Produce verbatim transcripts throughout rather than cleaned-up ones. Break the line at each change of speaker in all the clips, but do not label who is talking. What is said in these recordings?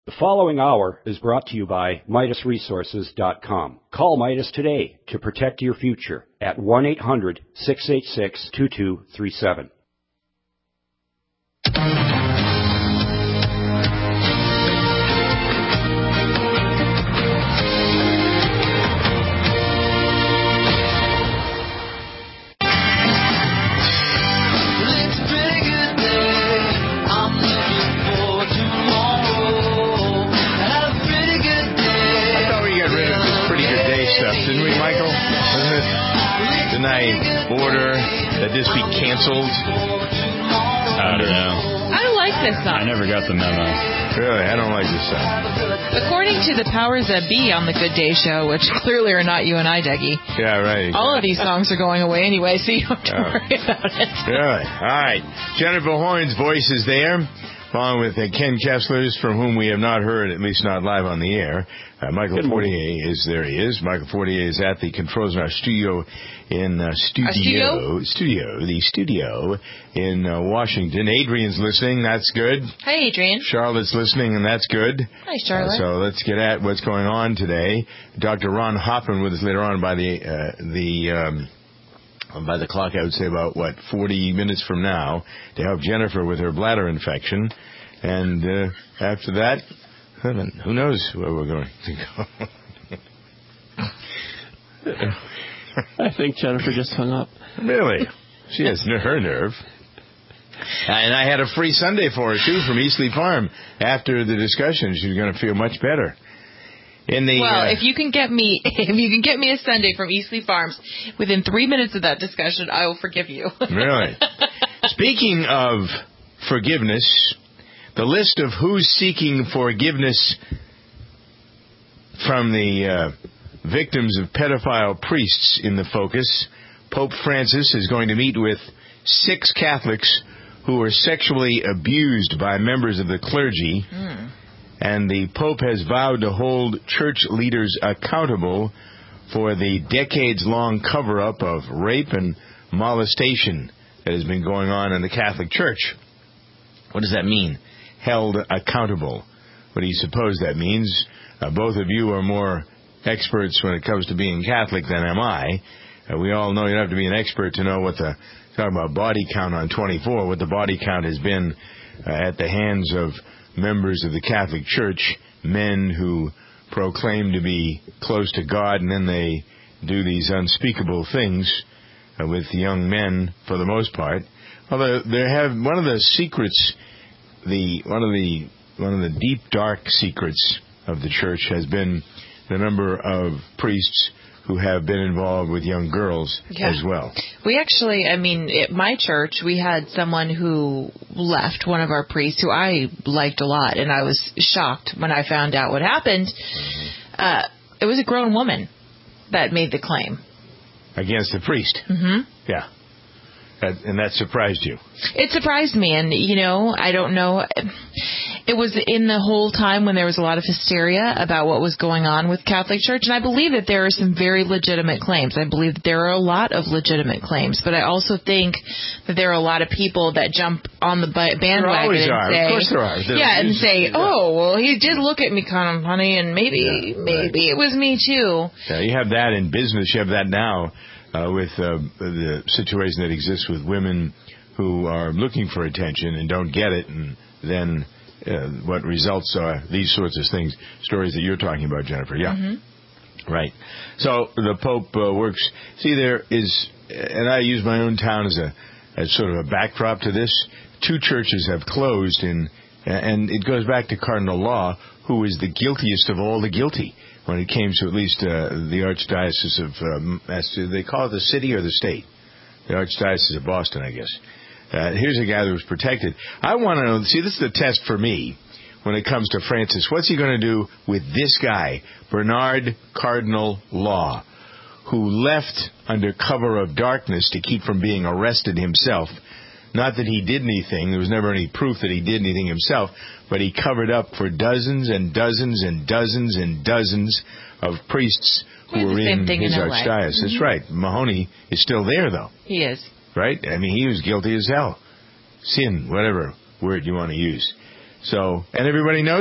The following hour is brought to you by Midas Resources dot com. Call Midas today to protect your future at one eight hundred, six eight six, two two three seven.
Didn't we, Michael? Wasn't it? Didn't I order that this be canceled?
I don't know.
I like this song.
I never got the memo.
Really? I don't like this song.
According to the powers that be on the Good Day Show, which clearly are not you and I, Dougie.
Yeah, right.
All of these songs are going away anyway, so you don't have to
oh.
worry about it.
Really? All right. Jennifer Horn's voice is there, along with uh, Ken Kessler's, from whom we have not heard, at least not live on the air. Uh, Michael Fortier is there. He is. Michael Fortier is at the controls in our studio in uh, studio,
studio
studio the studio in uh, Washington. Adrian's listening. That's good.
Hi, Adrian.
Charlotte's listening, and that's good.
Hi, Charlotte.
Uh, so let's get at what's going on today. Doctor Ron Hoffman with us later on by the uh, the. Um, By the clock, I would say about, what, forty minutes from now, to help Jennifer with her bladder infection. And uh, after that, who knows where we're going to go.
I think Jennifer just hung up.
Really? She has her nerve. And I had a free Sunday for her, too, from Eastleigh Farm. After the discussion, she's going to feel much better. In the,
well,
uh,
if you can get me, if you can get me a Sunday from Eastleigh Farms within three minutes of that discussion, I will forgive you.
Really? Speaking of forgiveness, the list of who's seeking forgiveness from the uh, victims of pedophile priests in the focus. Pope Francis is going to meet with six Catholics who were sexually abused by members of the clergy. Mm. And the Pope has vowed to hold church leaders accountable for the decades-long cover-up of rape and molestation that has been going on in the Catholic Church. What does that mean, held accountable? What do you suppose that means? Uh, both of you are more experts when it comes to being Catholic than am I. Uh, we all know you don't have to be an expert to know what the, talking about body count on twenty-four, what the body count has been uh, at the hands of members of the Catholic Church, men who proclaim to be close to God, and then they do these unspeakable things uh, with young men for the most part. Although there have one of the secrets, the one of the one of the deep dark secrets of the Church has been the number of priests who have been involved with young girls yeah. as well.
We actually, I mean, at my church, we had someone who left, one of our priests, who I liked a lot, and I was shocked when I found out what happened. Mm-hmm. Uh, it was a grown woman that made the claim.
Against the priest?
Mm-hmm.
Yeah. That, and that surprised you?
It surprised me, and, you know, I don't know. It was in the whole time when there was a lot of hysteria about what was going on with Catholic Church, and I believe that there are some very legitimate claims. I believe that there are a lot of legitimate claims, but I also think that there are a lot of people that jump on the bandwagon and
are.
say,
of course there are. There
yeah, and say,
yeah.
oh, well, he did look at me kind of funny, and maybe, yeah, maybe right. it was me too.
Yeah, you have that in business. You have that now. Uh, with uh, the situation that exists with women who are looking for attention and don't get it, and then uh, what results are these sorts of things, stories that you're talking about, Jennifer. Yeah,
mm-hmm.
Right. So the Pope uh, works. See, there is, and I use my own town as a as sort of a backdrop to this. Two churches have closed, in, and it goes back to Cardinal Law, who is the guiltiest of all the guilty. When it came to at least uh, the Archdiocese of, um, do they call it the city or the state? The Archdiocese of Boston, I guess. Uh, here's a guy that was protected. I want to know, see, this is the test for me when it comes to Francis. What's he going to do with this guy, Bernard Cardinal Law, who left under cover of darkness to keep from being arrested himself? Not that he did anything. There was never any proof that he did anything himself. But he covered up for dozens and dozens and dozens and dozens of priests who were in his archdiocese. That's right. Mahoney is still there, though.
He is.
Right? I mean, he was guilty as hell. Sin, whatever word you want to use. So, and everybody knows it.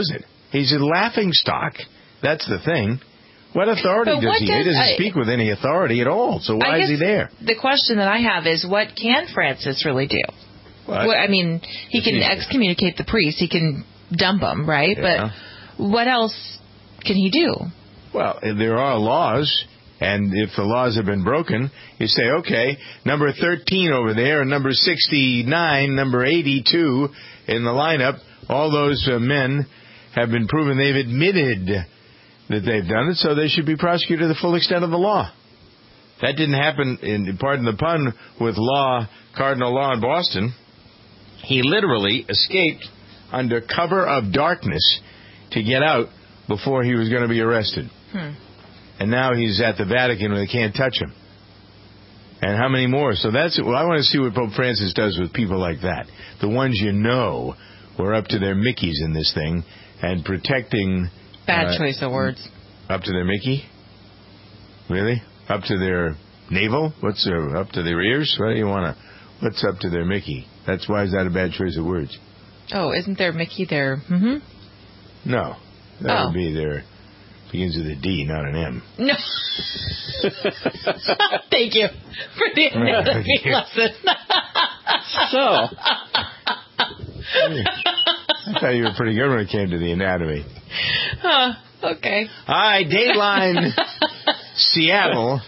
He's a laughingstock. That's the thing. What authority
But
does
what
he?
does-
he doesn't
I-
speak with any authority at all. So why
I
is he
guess
there?
The question that I have is, what can Francis really do?
What?
What, I mean, he can
He-
excommunicate the priest. He can dump them, right?
Yeah.
But what else can he do?
Well, there are laws, and if the laws have been broken, you say, okay, number thirteen over there, and number sixty-nine, number eighty-two in the lineup, all those uh, men have been proven they've admitted that they've done it, so they should be prosecuted to the full extent of the law. That didn't happen, in pardon the pun, with Law, Cardinal Law in Boston. He literally escaped under cover of darkness to get out before he was going to be arrested.
Hmm.
And now he's at the Vatican where they can't touch him. And how many more? So that's well, I want to see what Pope Francis does with people like that. The ones you know were up to their Mickeys in this thing and protecting...
Bad
uh,
choice of words.
Up to their Mickey? Really? Up to their navel? What's their, up to their ears? What do you want to... What's up to their Mickey? That's why is that a bad choice of words?
Oh, isn't there Mickey there? Mm-hmm.
No. That
Oh.
would be their... Begins with a D, not an M.
No. Thank you for the anatomy lesson.
So,
I thought you were pretty good when it came to the anatomy.
Huh, okay.
All right, Dateline Seattle.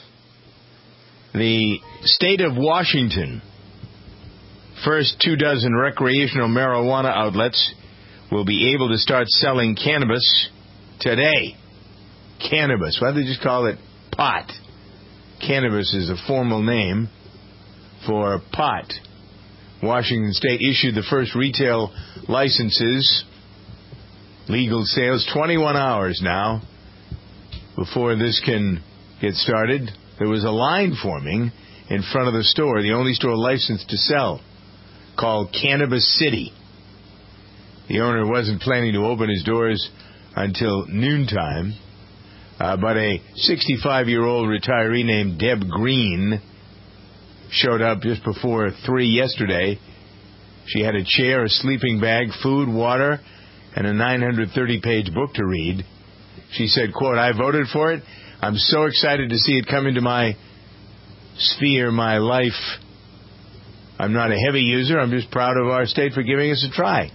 The state of Washington. First two dozen recreational marijuana outlets will be able to start selling cannabis today. Cannabis. Why don't they just call it pot? Cannabis is a formal name for pot. Washington State issued the first retail licenses, legal sales, twenty-one hours now before this can get started. There was a line forming in front of the store, the only store licensed to sell, called Cannabis City. The owner wasn't planning to open his doors until noontime. Uh, but a sixty-five-year-old retiree named Deb Green showed up just before three yesterday. She had a chair, a sleeping bag, food, water, and a nine hundred thirty page book to read. She said, quote, I voted for it. I'm so excited to see it come into my sphere, my life. I'm not a heavy user. I'm just proud of our state for giving us a try.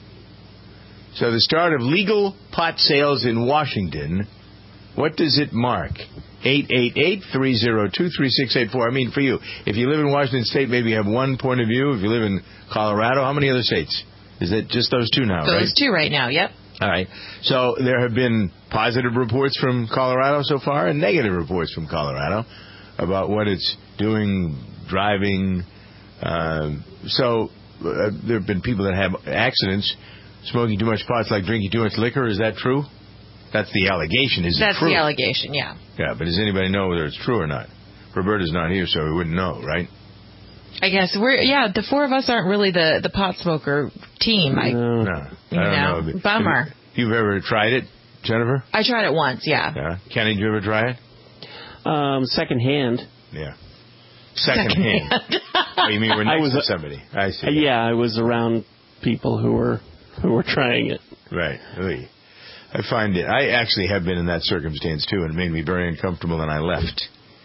So the start of legal pot sales in Washington. What does it mark? eight eight eight, three oh two, three six eight four. I mean, for you, if you live in Washington State, maybe you have one point of view. If you live in Colorado, how many other states? Is it just those two now,
Those
right?
two right now, yep.
All right. So there have been positive reports from Colorado so far and negative reports from Colorado about what it's doing, driving. Uh, so uh, there have been people that have accidents. Smoking too much pot is like drinking too much liquor. Is that true? That's the allegation. Is
That's
it true?
the allegation, yeah.
Yeah, but does anybody know whether it's true or not? Roberta's not here, so we wouldn't know, right?
I guess we're, yeah, the four of us aren't really the, the pot smoker team. I,
no.
No. I
You
don't
know,
know.
bummer.
Have you, you've ever tried it, Jennifer?
I tried it once, yeah.
Yeah. Kenny, did you ever try it?
Um, second hand.
Yeah. Second hand. Oh, you mean we're next
I was
to
a-
somebody? I see.
Uh, yeah, I was around people who were who were trying it.
Right. Oy. I find it. I actually have been in that circumstance too, and it made me very uncomfortable, and I left.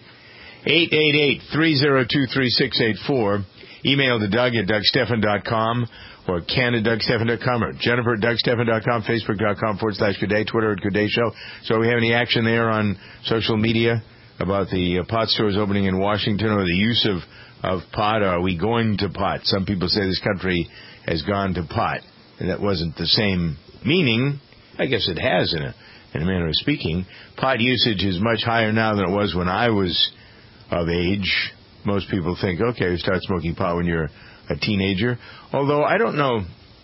eight eight eight, three oh two, three six eight four. Email to Doug at Doug Stephan dot com or Ken at Doug Stephan dot com or Jennifer at Doug Stephan dot com, Facebook dot com forward slash Good Day, Twitter at Good Day Show. So we have any action there on social media about the uh, pot stores opening in Washington or the use of, of pot? Are we going to pot? Some people say this country has gone to pot. And that wasn't the same meaning. I guess it has in a, in a manner of speaking. Pot usage is much higher now than it was when I was of age. Most people think, okay, you start smoking pot when you're a teenager. Although I don't know,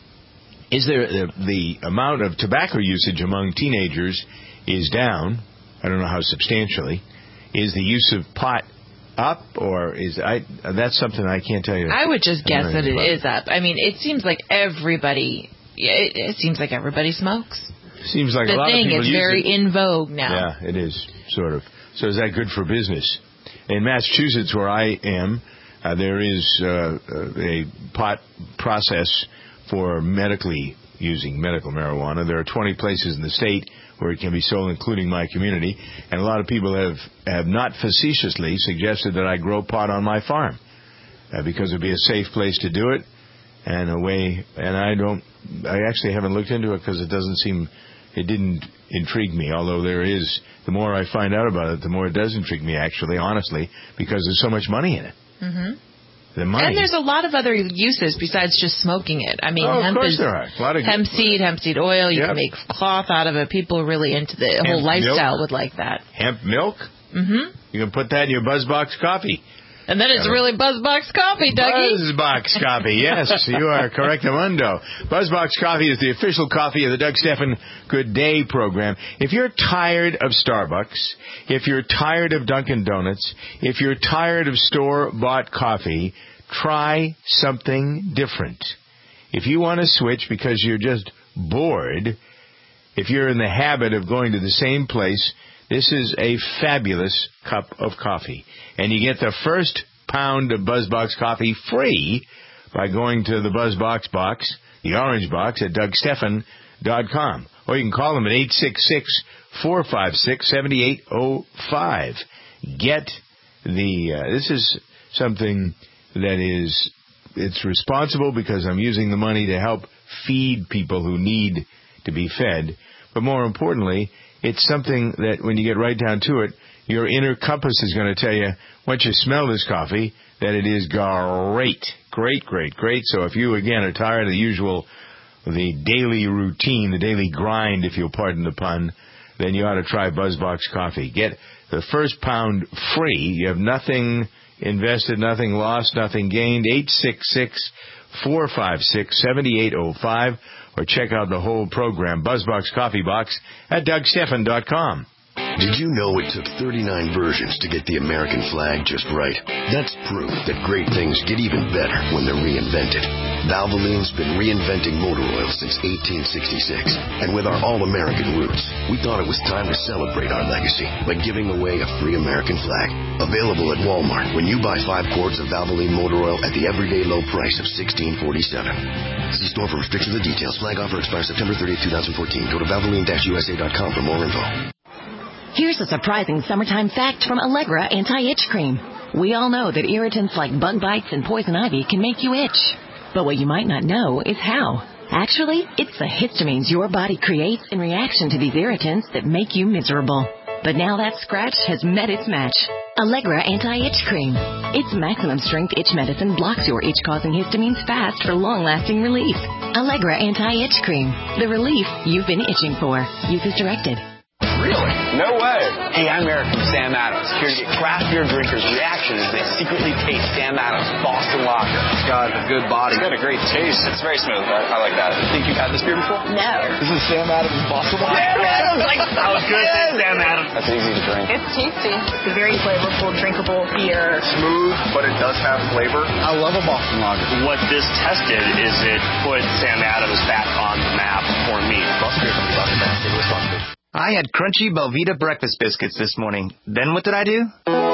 is there the, the amount of tobacco usage among teenagers is down. I don't know how substantially. Is the use of pot up, or is I? That's something I can't tell you.
I would just
I don't
guess
know
that
anything
it
about
is up. I mean, it seems like everybody, it, it seems like everybody smokes.
Seems like a
The
lot of
thing
people
is
use
very
it.
in vogue now.
Yeah, it is, sort of. So is that good for business? In Massachusetts, where I am, uh, there is uh, a pot process for medically using medical marijuana. There are twenty places in the state where it can be sold, including my community. And a lot of people have, have not facetiously suggested that I grow pot on my farm uh, because it would be a safe place to do it and a way. And I don't, I actually haven't looked into it because it doesn't seem, it didn't intrigue me, although there is, the more I find out about it, the more it does intrigue me, actually, honestly, because there's so much money in it.
Mm-hmm.
The money.
And there's a lot of other uses besides just smoking it. I mean,
oh,
hemp
of course
is
there are. A lot of
hemp seed, hemp seed oil. You
yep.
can make cloth out of it. People are really into the
hemp
whole lifestyle
milk.
would like that.
Hemp milk?
Mm-hmm.
You can put that in your BuzzBox coffee.
And then it's really BuzzBox coffee, Dougie.
BuzzBox coffee, yes, you are correctamundo. BuzzBox coffee is the official coffee of the Doug Stephan Good Day program. If you're tired of Starbucks, if you're tired of Dunkin' Donuts, if you're tired of store-bought coffee, try something different. If you want to switch because you're just bored, if you're in the habit of going to the same place, this is a fabulous cup of coffee. And you get the first pound of BuzzBox coffee free by going to the BuzzBox box, the orange box, at Doug Stephan dot com. Or you can call them at eight six six, four five six, seven eight zero five. Get the, uh, this is something that is, it's responsible because I'm using the money to help feed people who need to be fed. But more importantly, it's something that when you get right down to it, your inner compass is going to tell you, once you smell this coffee, that it is great. Great, great, great. So if you, again, are tired of the usual, the daily routine, the daily grind, if you'll pardon the pun, then you ought to try BuzzBox coffee. Get the first pound free. You have nothing invested, nothing lost, nothing gained. eight six six, four five six, seven eight zero five. Or check out the whole program, BuzzBox Coffee Box, at Doug Stephan dot com.
Did you know it took thirty-nine versions to get the American flag just right? That's proof that great things get even better when they're reinvented. Valvoline's been reinventing motor oil since eighteen sixty-six. And with our all-American roots, we thought it was time to celebrate our legacy by giving away a free American flag. Available at Walmart when you buy five quarts of Valvoline motor oil at the everyday low price of sixteen forty-seven. See store for restrictions and details. Flag offer expires September thirtieth, twenty fourteen. Go to Valvoline U S A dot com for more info.
Here's a surprising summertime fact from Allegra Anti-Itch Cream. We all know that irritants like bug bites and poison ivy can make you itch. But what you might not know is how. Actually, it's the histamines your body creates in reaction to these irritants that make you miserable. But now that scratch has met its match. Allegra Anti-Itch Cream. Its maximum strength itch medicine blocks your itch-causing histamines fast for long-lasting relief. Allegra Anti-Itch Cream. The relief you've been itching for. Use as directed.
Really? No way. Hey, I'm Eric from Sam Adams, here to get craft beer drinkers' reaction as they secretly taste Sam Adams Boston Lager. It's got a good body. It's got a great taste. It's very smooth. I, I like that. Think you've had this beer before?
No.
This is Sam Adams Boston Lager. Sam Adams! Like, that was good. Sam Adams. That's easy to drink.
It's tasty. It's a very flavorful, drinkable beer.
Smooth, but it does have flavor. I love a Boston Lager.
What this tested is it put Sam Adams back on the map for me.
Boston beer company, Boston, Mass. Saint Louis, Boston.
I had crunchy Belvita breakfast biscuits this morning. Then what did I do?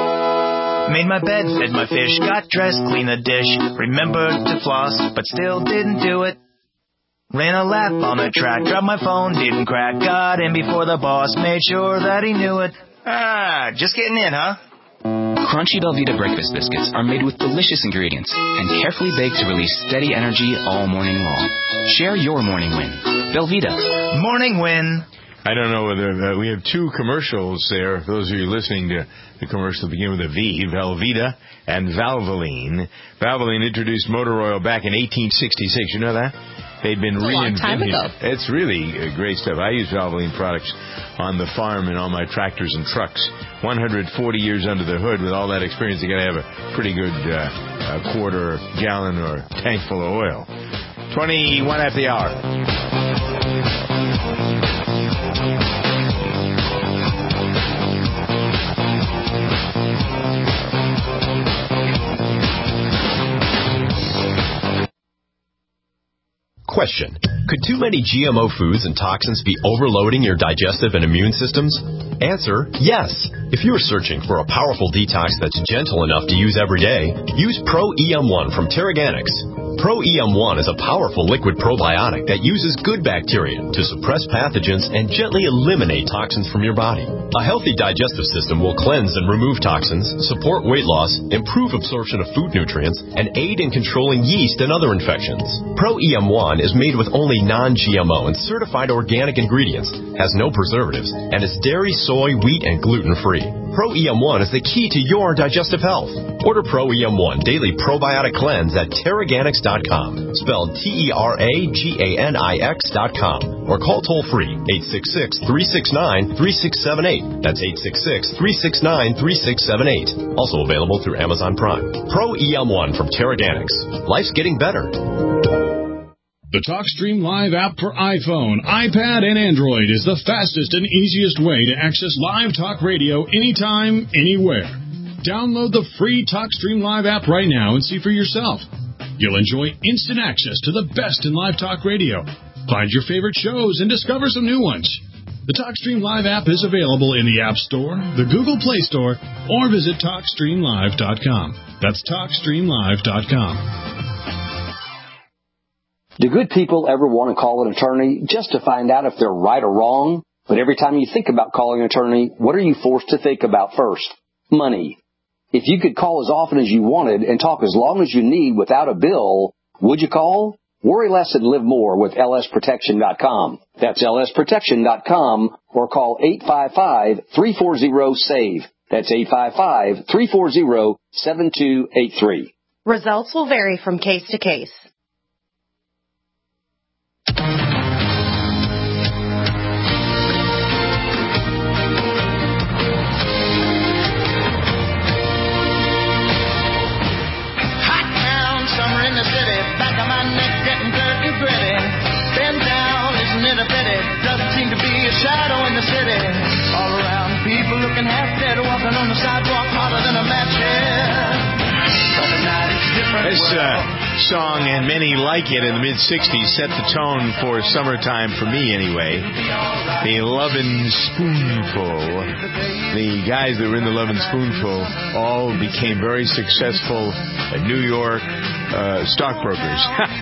Made my bed, fed my fish, got dressed, cleaned the dish, remembered to floss, but still didn't do it. Ran a lap on the track, dropped my phone, didn't crack, got in before the boss, made sure that he knew it. Ah, just getting in, huh?
Crunchy Belvita breakfast biscuits are made with delicious ingredients and carefully baked to release steady energy all morning long. Share your morning win. Belvita.
Morning win.
I don't know whether uh, we have two commercials there. For those of you listening to the commercial begin with a V, Velveeta and Valvoline. Valvoline introduced motor oil back in eighteen sixty-six. You know that? They've been reinventing.
A long time ago.
It's really uh, great stuff. I use Valvoline products on the farm and on my tractors and trucks. one hundred forty years under the hood. With all that experience, you got to have a pretty good uh, a quarter gallon or tank full of oil. twenty-one after the hour.
Question. Could too many G M O foods and toxins be overloading your digestive and immune systems? Answer, yes. If you're searching for a powerful detox that's gentle enough to use every day, use Pro E M one from Terraganics. Pro E M one is a powerful liquid probiotic that uses good bacteria to suppress pathogens and gently eliminate toxins from your body. A healthy digestive system will cleanse and remove toxins, support weight loss, improve absorption of food nutrients, and aid in controlling yeast and other infections. Pro E M one is made with only non-G M O and certified organic ingredients, has no preservatives, and is dairy, soy, wheat, and gluten-free. Pro E M one is the key to your digestive health. Order Pro E M one Daily Probiotic Cleanse at Terraganics dot com, spelled T E R A G A N I X dot com, or call toll-free eight six six, three six nine, three six seven eight. That's eight six six, three six nine, three six seven eight. Also available through Amazon Prime. Pro E M one from Terraganics. Life's getting better.
The TalkStream Live app for iPhone, iPad, and Android is the fastest and easiest way to access live talk radio anytime, anywhere. Download the free TalkStream Live app right now and see for yourself. You'll enjoy instant access to the best in live talk radio. Find your favorite shows and discover some new ones. The TalkStream Live app is available in the App Store, the Google Play Store, or visit talk stream live dot com. That's talk stream live dot com.
Do good people ever want to call an attorney just to find out if they're right or wrong? But every time you think about calling an attorney, what are you forced to think about first? Money. If you could call as often as you wanted and talk as long as you need without a bill, would you call? Worry less and live more with L S protection dot com. That's L S protection dot com, or call eight five five, three four zero, SAVE. That's eight five five, three four zero, seven two eight three.
Results will vary from case to case.
Shadow in the city, all around, people looking half dead, walking on the sidewalk harder than a match head. But tonight it's different.
This uh, song, and many like it in the mid sixties, set the tone for summertime, for me anyway. The Lovin' Spoonful. The guys that were in the Lovin' Spoonful all became very successful at New York uh, stockbrokers.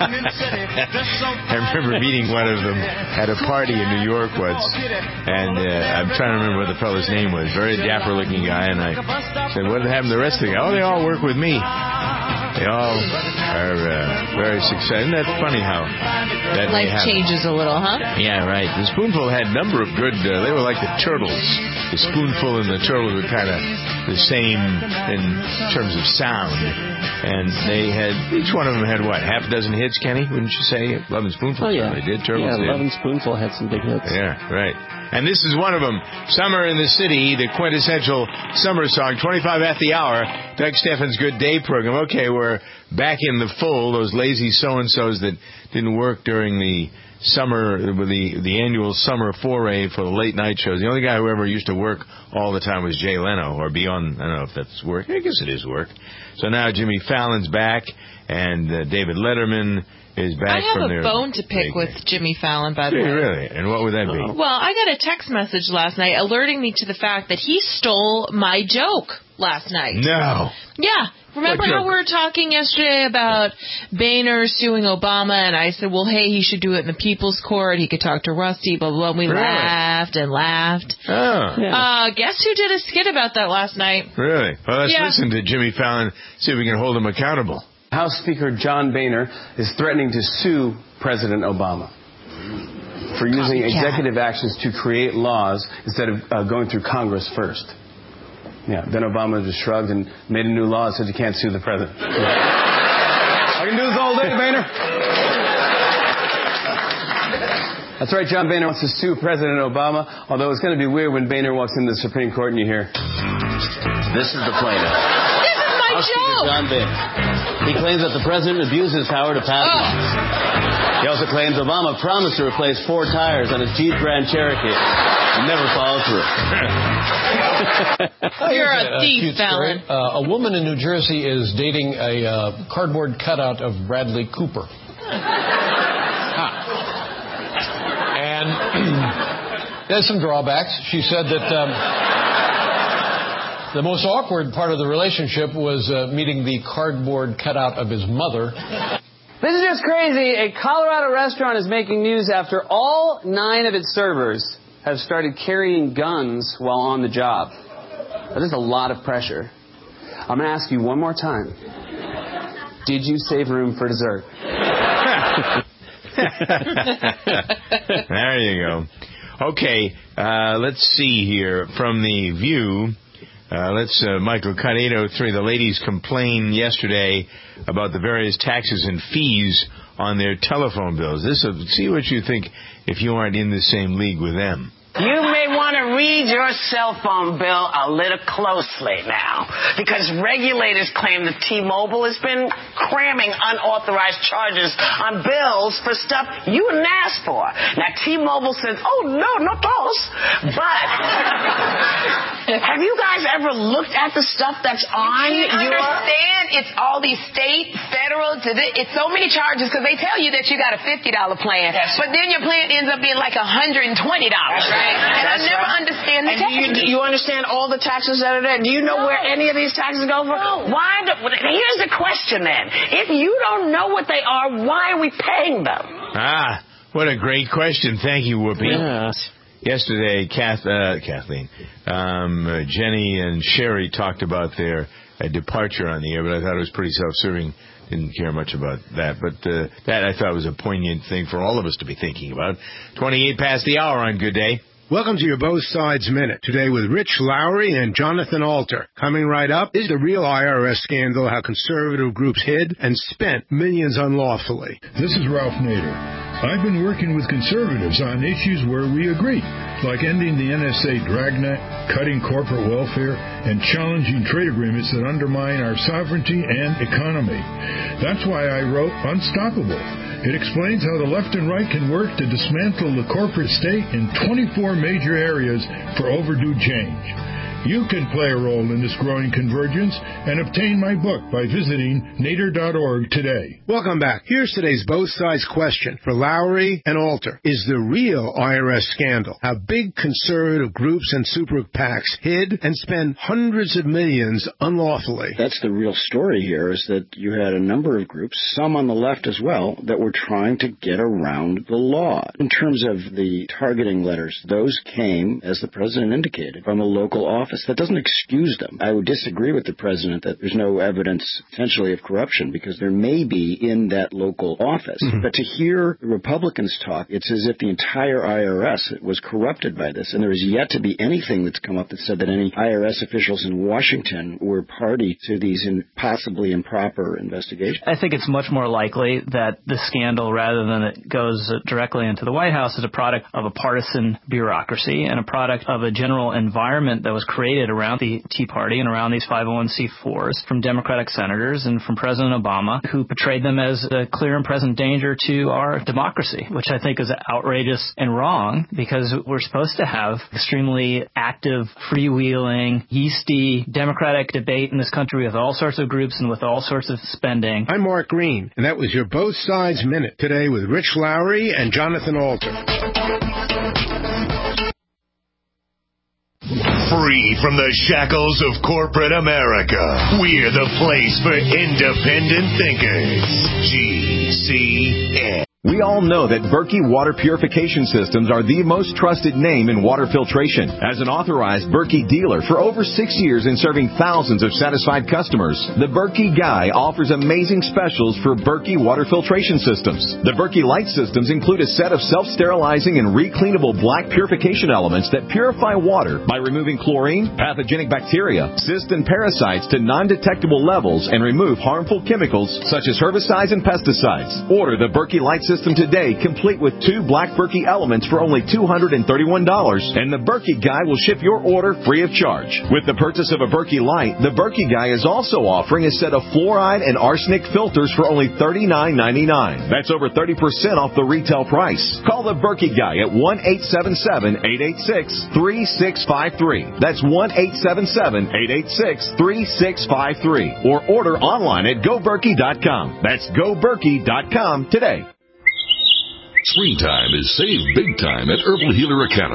I remember meeting one of them at a party in New York once, and uh, I'm trying to remember what the fellow's name was. Very dapper-looking guy, and I said, "What happened to the rest of the guys?" "Oh, they all work with me. They all are uh, very successful." Isn't that funny how that
life changes a little, huh?
Yeah, right. The Spoonful had a number of good, uh, they were like the Turtles. The Spoonful and the Turtles were kind of the same in terms of sound. And they had, each one of them had what, half a dozen hits, Kenny, wouldn't you say? Lovin' Spoonful.
Oh, yeah.
They did. Turtles
yeah,
did.
Lovin' Spoonful had some big hits.
Yeah, right. And this is one of them. Summer in the City, the quintessential summer song, twenty-five at the hour. Doug Steffens' Good Day program. Okay, we're back in the full, those lazy so-and-sos that didn't work during the summer, the the annual summer foray for the late night shows. The only guy who ever used to work all the time was Jay Leno, or beyond. I don't know if that's work. I guess it is work. So now Jimmy Fallon's back, and uh, David Letterman is back from their...
I have a bone to pick with Jimmy Fallon, by the way.
Really? And what would that be?
Well, I got a text message last night alerting me to the fact that he stole my joke last night.
No.
Yeah. Remember how we were talking yesterday about Boehner suing Obama, and I said, well, hey, he should do it in the People's Court. He could talk to Rusty, blah, blah, blah. And we
really?
laughed and laughed.
Oh.
Yeah. Uh, guess who did a skit about that last night?
Really? Well, let's
yeah.
listen to Jimmy Fallon, see if we can hold him accountable.
House Speaker John Boehner is threatening to sue President Obama for using
Copycat.
executive actions to create laws instead of uh, going through Congress first. Yeah, then Obama just shrugged and made a new law that said you can't sue the president. I can do this all day, Boehner. That's right, John Boehner wants to sue President Obama, although it's going to be weird when Boehner walks into the Supreme Court and you hear,
"This is the plaintiff.
This is my
House Speaker
joke.
John Boehner. He claims that the president abused his power to pass
oh.
laws. He also claims Obama promised to replace four tires on his Jeep Grand Cherokee and never followed through."
You're a thief, Fallon.
Uh, a woman in New Jersey is dating a uh, cardboard cutout of Bradley Cooper. huh. And There's some drawbacks. She said that um, the most awkward part of the relationship was uh, meeting the cardboard cutout of his mother.
This is just crazy. A Colorado restaurant is making news after all nine of its servers have started carrying guns while on the job. That is a lot of pressure. I'm going to ask you one more time. Did you save room for dessert?
There you go. Okay, uh, let's see here. From The View, uh, let's, uh, Michael, cut eight oh three. The ladies complained yesterday about the various taxes and fees on their telephone bills. This, uh, see what you think if you aren't in the same league with them.
You may want to read your cell phone bill a little closely now, because regulators claim that T-Mobile has been cramming unauthorized charges on bills for stuff you didn't ask for. Now, T-Mobile says, oh, no, not those. But have you guys ever looked at the stuff that's on
you
your...
understand it's all these state, federal, to this, it's so many charges because they tell you that you got a fifty dollars plan, yes. But then your plan ends up being like one hundred twenty dollars, right? And
That's
I never
right.
understand the
and
taxes.
do you, you understand all the taxes that are there? Do you know
No.
where any of these taxes go for?
No.
Why? Do, here's the question then. If you don't know what they are, why are we paying them?
Ah, what a great question. Thank you, Whoopi.
Yes.
Yesterday, Kath, uh, Kathleen, um, uh, Jenny and Sherry talked about their uh, departure on the air, but I thought it was pretty self-serving. Didn't care much about that, but uh, that I thought was a poignant thing for all of us to be thinking about. twenty-eight past the hour on Good Day.
Welcome to your Both Sides Minute. Today with Rich Lowry and Jonathan Alter. Coming right up is the real I R S scandal, how conservative groups hid and spent millions unlawfully.
This is Ralph Nader. I've been working with conservatives on issues where we agree, like ending the N S A dragnet, cutting corporate welfare, and challenging trade agreements that undermine our sovereignty and economy. That's why I wrote Unstoppable. It explains how the left and right can work to dismantle the corporate state in twenty-four major areas for overdue change. You can play a role in this growing convergence and obtain my book by visiting nader dot org today.
Welcome back. Here's today's Both Sides question for Lowry and Alter. Is the real I R S scandal how big conservative groups and super PACs hid and spent hundreds of millions unlawfully?
That's the real story here, is that you had a number of groups, some on the left as well, that were trying to get around the law. In terms of the targeting letters, those came, as the president indicated, from a local office. That doesn't excuse them. I would disagree with the president that there's no evidence, potentially, of corruption, because there may be in that local office. Mm-hmm. But to hear Republicans talk, it's as if the entire I R S was corrupted by this, and there is yet to be anything that's come up that said that any I R S officials in Washington were party to these in possibly improper investigations.
I think it's much more likely that the scandal, rather than it goes directly into the White House, is a product of a partisan bureaucracy and a product of a general environment that was created around the Tea Party and around these five oh one c fours from Democratic senators and from President Obama, who portrayed them as a clear and present danger to our democracy, which I think is outrageous and wrong, because we're supposed to have extremely active, freewheeling, yeasty Democratic debate in this country with all sorts of groups and with all sorts of spending.
I'm Mark Green, and that was your Both Sides Minute today with Rich Lowry and Jonathan Alter.
Free from the shackles of corporate America, we're the place for independent thinkers. G C N.
We all know that Berkey Water Purification Systems are the most trusted name in water filtration. As an authorized Berkey dealer for over six years and serving thousands of satisfied customers, the Berkey Guy offers amazing specials for Berkey Water Filtration Systems. The Berkey Light Systems include a set of self-sterilizing and recleanable black purification elements that purify water by removing chlorine, pathogenic bacteria, cysts, and parasites to non-detectable levels and remove harmful chemicals such as herbicides and pesticides. Order the Berkey Light System today, complete with two black Berkey elements for only two hundred thirty-one dollars, and the Berkey Guy will ship your order free of charge. With the purchase of a Berkey Light, the Berkey Guy is also offering a set of fluoride and arsenic filters for only thirty-nine ninety-nine. That's over thirty percent off the retail price. Call the Berkey Guy at one eight seven seven, eight eight six, three six five three. That's one eight seven seven, eight eight six, three six five three. Or order online at go berkey dot com. That's go berkey dot com today.
Springtime is save big time at Herbal Healer Academy.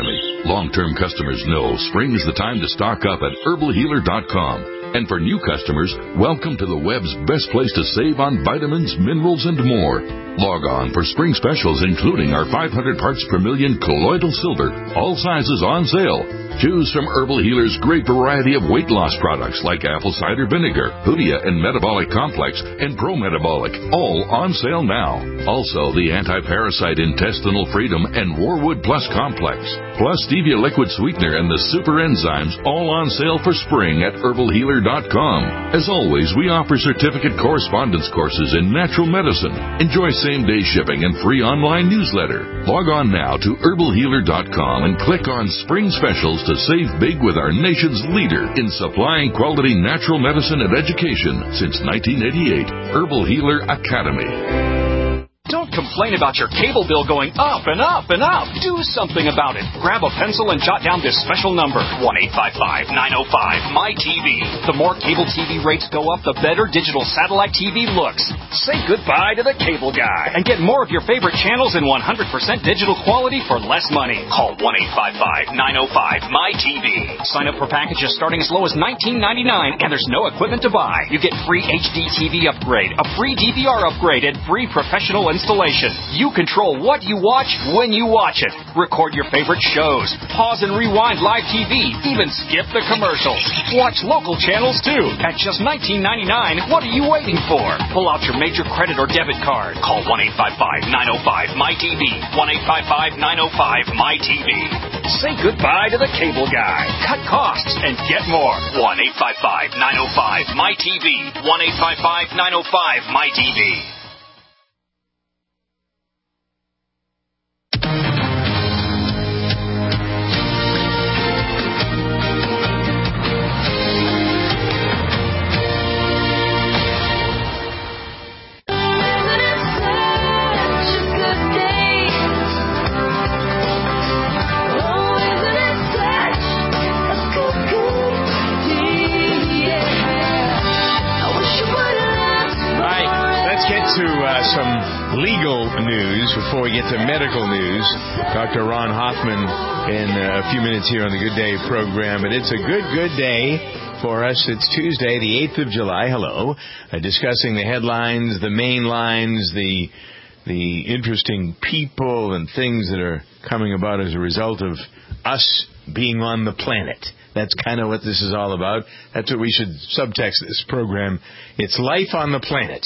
Long-term customers know spring is the time to stock up at herbal healer dot com. And for new customers, welcome to the web's best place to save on vitamins, minerals, and more. Log on for spring specials, including our five hundred parts per million colloidal silver, all sizes on sale. Choose from Herbal Healer's great variety of weight loss products like apple cider vinegar, Hoodia and Metabolic Complex, and Pro Metabolic, all on sale now. Also, the Anti-Parasite Intestinal Freedom and Warwood Plus Complex, plus Stevia Liquid Sweetener and the Super Enzymes, all on sale for spring at herbal healer dot com. As always, we offer certificate correspondence courses in natural medicine. Enjoy same-day shipping and free online newsletter. Log on now to herbal healer dot com and click on Spring Specials to save big with our nation's leader in supplying quality natural medicine and education since nineteen eighty-eight, Herbal Healer Academy.
Don't complain about your cable bill going up and up and up. Do something about it. Grab a pencil and jot down this special number, one eight five five, nine oh five, M Y T V. The more cable T V rates go up, the better digital satellite T V looks. Say goodbye to the cable guy and get more of your favorite channels in one hundred percent digital quality for less money. Call one eight five five, nine oh five, M Y T V. Sign up for packages starting as low as nineteen ninety-nine, and there's no equipment to buy. You get free H D T V upgrade, a free D V R upgrade, and free professional installation. You control what you watch when you watch it. Record your favorite shows. Pause and rewind live T V. Even skip the commercials. Watch local channels too. At just nineteen ninety-nine, what are you waiting for? Pull out your major credit or debit card. Call one eight five five, nine oh five, M Y T V. one eight five five, nine oh five, M Y T V. Say goodbye to the cable guy. Cut costs and get more. one eight five five, nine oh five, M Y T V. one eight five five, nine oh five, M Y T V.
To uh, some legal news before we get to medical news. Doctor Ron Hoffman in uh, a few minutes here on the Good Day program. And it's a good, good day for us. It's Tuesday, the eighth of July. Hello. Uh, discussing the headlines, the main lines, the the interesting people and things that are coming about as a result of us being on the planet. That's kind of what this is all about. That's what we should subtext this program. It's life on the planet.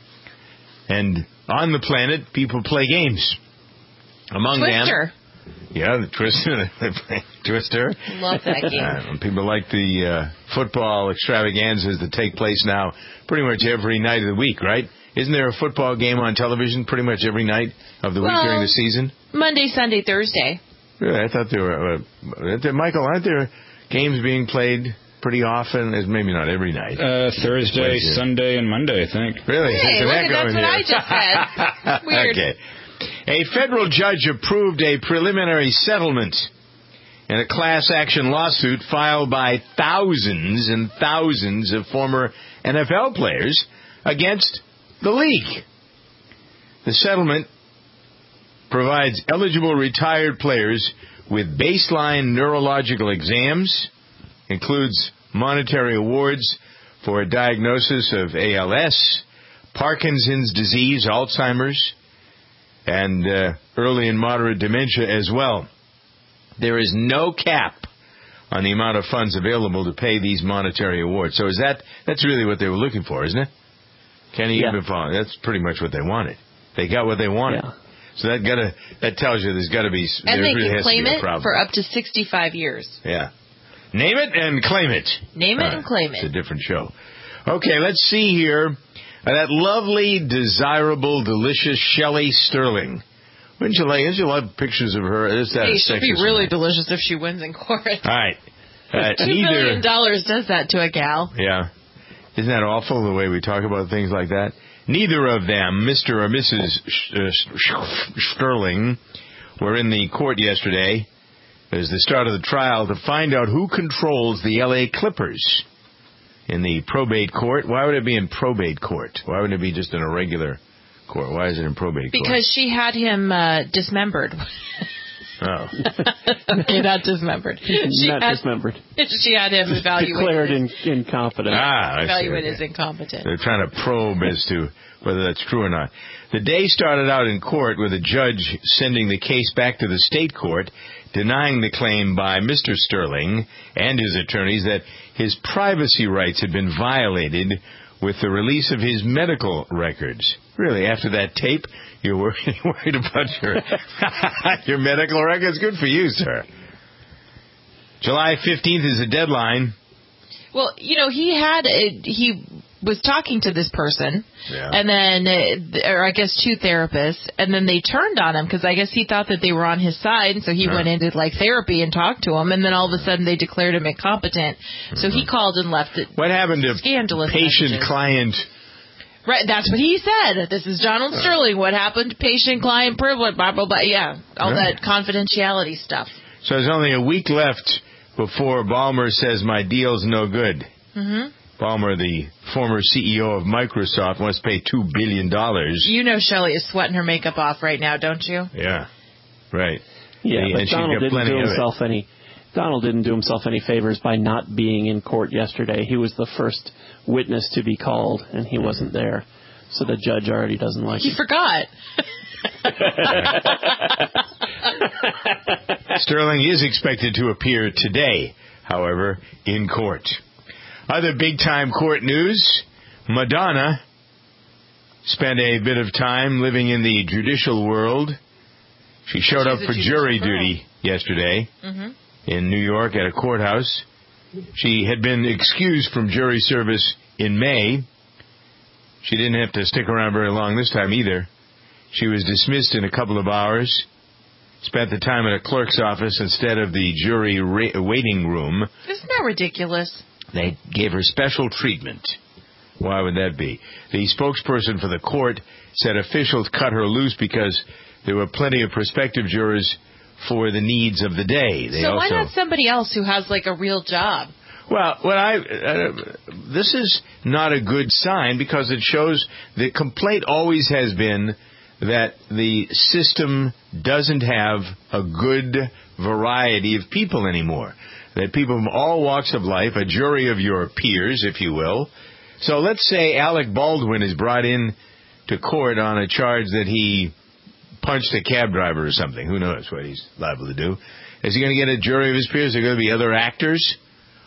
And on the planet, people play games. Among
Twister.
them, yeah, the Twister, Twister.
Love that game.
Uh, people like the uh, football extravaganzas that take place now, pretty much every night of the week, right? Isn't there a football game on television pretty much every night of the
well,
week during the season?
Monday, Sunday, Thursday.
Yeah, I thought there were, uh, Michael, aren't there games being played pretty often? As maybe not every night.
Uh, Thursday, Sunday, and Monday, I think.
Really?
Hey, look,
that
that's what
here?
I just said. Weird.
Okay. A federal judge approved a preliminary settlement in a class action lawsuit filed by thousands and thousands of former N F L players against the league. The settlement provides eligible retired players with baseline neurological exams, includes monetary awards for a diagnosis of A L S, Parkinson's disease, Alzheimer's, and uh, early and moderate dementia as well. There is no cap on the amount of funds available to pay these monetary awards. So is that that's really what they were looking for, isn't it? Kenny,
yeah.
you've been following. That's pretty much what they wanted. They got what they wanted.
Yeah.
So that gotta that tells you there's got to be
and
there
they
really
can
has
claim
to be a
it
problem.
for up to sixty-five years.
Yeah. Name it and claim it.
Name it
All
and claim it.
It's a different show. Okay, let's see here. Uh, that lovely, desirable, delicious Shelley Sterling. Wouldn't you like? Wouldn't you love pictures of her? Is that
hey, she'd be really delicious if she wins in court.
All right. Uh,
Two
neither,
billion dollars does that to a gal.
Yeah. Isn't that awful the way we talk about things like that? Neither of them, Mister or Missus Sterling, were in the court yesterday as the start of the trial to find out who controls the L A Clippers in the probate court. Why would it be in probate court? Why wouldn't it be just in a regular court? Why is it in probate court?
Because she had him uh, dismembered.
Oh.
Okay, not dismembered. She
not
had,
dismembered.
She had him evaluated.
Declared in, incompetent.
Ah, I
evaluated
see.
as incompetent.
They're trying to probe as to whether that's true or not. The day started out in court with a judge sending the case back to the state court, denying the claim by Mister Sterling and his attorneys that his privacy rights had been violated with the release of his medical records. Really, after that tape, you're worried, worried about your your medical records? Good for you, sir. July fifteenth is the deadline.
Well, you know, he had a, he was talking to this person,
yeah.
and then, uh, or I guess two therapists, and then they turned on him because I guess he thought that they were on his side, so he
huh.
went into like therapy and talked to him, and then all of a sudden they declared him incompetent. Mm-hmm. So he called and left it.
What happened to
scandalous
patient-client?
Right, that's what he said. This is Donald uh, Sterling. What happened to patient-client privilege? Blah blah blah. Yeah, all yeah. that confidentiality stuff.
So there's only a week left before Ballmer says my deal's no good.
Mm-hmm.
Ballmer, the former C E O of Microsoft, wants to pay two billion dollars.
You know Shelley is sweating her makeup off right now, don't you?
Yeah, right.
Yeah,
and,
but
and
Donald didn't do himself
it.
any. Donald didn't do himself any favors by not being in court yesterday. He was the first witness to be called, and he wasn't there. So the judge already doesn't like
he
him.
He forgot.
Sterling is expected to appear today, however, in court. Other big-time court news, Madonna spent a bit of time living in the judicial world. She showed She's up for jury girl. duty yesterday
mm-hmm.
in New York at a courthouse. She had been excused from jury service in May. She didn't have to stick around very long this time either. She was dismissed in a couple of hours, spent the time at a clerk's office instead of the jury ra- waiting room.
Isn't that ridiculous?
They gave her special treatment. Why would that be? The spokesperson for the court said officials cut her loose because there were plenty of prospective jurors for the needs of the day. They
so
also,
why not somebody else who has like a real job?
Well, what I uh, this is not a good sign because it shows the complaint always has been that the system doesn't have a good variety of people anymore. That people from all walks of life, a jury of your peers, if you will. So let's say Alec Baldwin is brought in to court on a charge that he punched a cab driver or something. Who knows what he's liable to do. Is he going to get a jury of his peers? Are there going to be other actors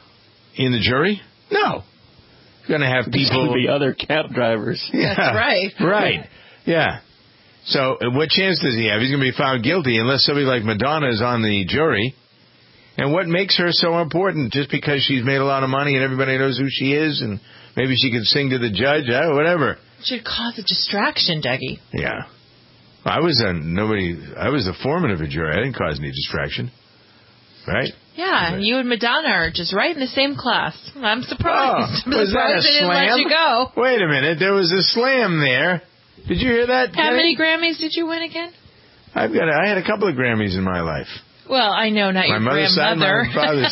in the jury? No. He's going to have people...
There's going to be other cab drivers.
Yeah,
that's right.
Right. Yeah. So what chance does he have? He's going to be found guilty unless somebody like Madonna is on the jury. And what makes her so important? Just because she's made a lot of money and everybody knows who she is and maybe she can sing to the judge? Oh, whatever.
It should cause a distraction, Dougie.
Yeah. I was a, nobody, I was the foreman of a jury. I didn't cause any distraction. Right?
Yeah, right. You and Madonna are just right in the same class. I'm surprised.
Oh,
I'm
was
surprised
that a
they didn't
slam?
let you go.
Wait a minute. There was a slam there. Did you hear that?
How
Kenny?
many Grammys did you win again?
I've got. A, I had a couple of Grammys in my life.
Well, I know, not
my
your
mother's
grandmother.
Side, my father's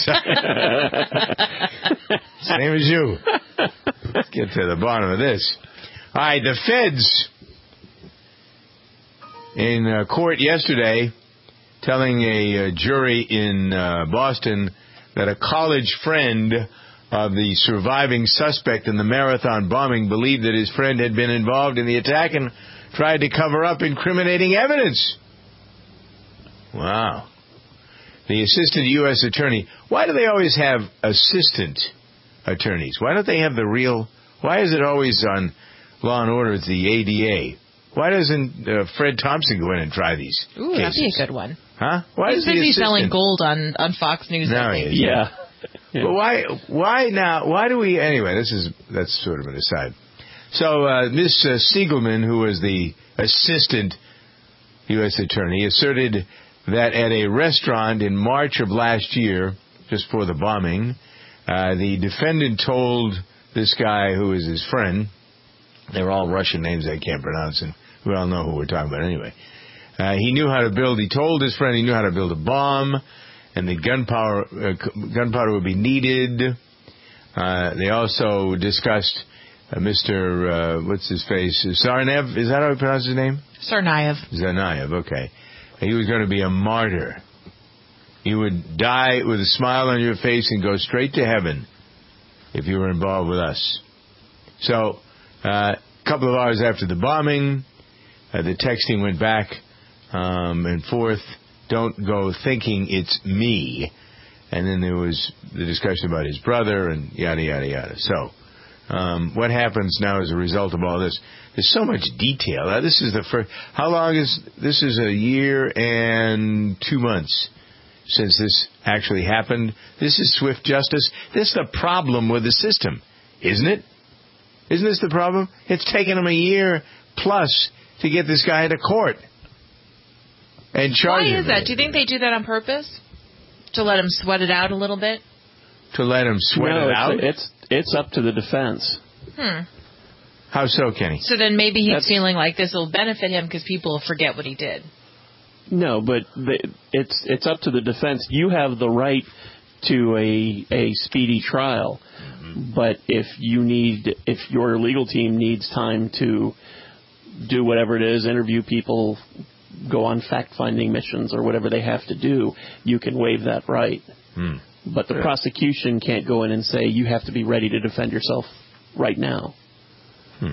side. Same as you. Let's get to the bottom of this. All right, the feds in uh, court yesterday telling a, a jury in uh, Boston that a college friend of the surviving suspect in the marathon bombing believed that his friend had been involved in the attack and tried to cover up incriminating evidence. Wow. The assistant U S attorney. Why do they always have assistant attorneys? Why don't they have the real... Why is it always on Law and Order, it's the A D A? Why doesn't uh, Fred Thompson go in and try these
Ooh,
cases?
That'd be a good one.
Huh? Why
He's
is the
busy
assistant...
selling gold on, on Fox News,
no,
I think.
He is,
yeah.
yeah. But why, why now, why do we... Anyway, this is, that's sort of an aside. So, uh, Miss uh, Siegelman, who was the assistant U S attorney, asserted that at a restaurant in March of last year, just before the bombing, uh, the defendant told this guy who is his friend, they're all Russian names I can't pronounce, and we all know who we're talking about anyway. Uh, he knew how to build, he told his friend he knew how to build a bomb, and the gunpowder, uh, gunpowder would be needed. Uh, they also discussed uh, Mister Uh, what's his face? Tsarnaev, is that how he pronounces his name?
Tsarnaev.
Tsarnaev, okay. He was going to be a martyr. You would die with a smile on your face and go straight to heaven if you were involved with us. So, a uh, couple of hours after the bombing, uh, the texting went back um, and forth. Don't go thinking it's me. And then there was the discussion about his brother and yada, yada, yada. So, um, what happens now as a result of all this? There's so much detail. Now, this is the first. How long is this? Is a year and two months since this actually happened. This is swift justice. This is the problem with the system, isn't it? Isn't this the problem? It's taken them a year plus to get this guy into court and charge him.
Why is that? Do you think they do that on purpose? To let him sweat it out a little bit?
To let him sweat
no,
it
it's,
out?
It's it's up to the defense.
Hmm.
How so, Kenny?
So then maybe he's
That's,
feeling like this will benefit him because people will forget what he did.
No, but the, it's it's up to the defense. You have the right to a a speedy trial, mm-hmm. but if you need, if your legal team needs time to do whatever it is, interview people, go on fact-finding missions or whatever they have to do, you can waive that right.
Hmm.
But the
yeah.
prosecution can't go in and say you have to be ready to defend yourself right now.
Hmm.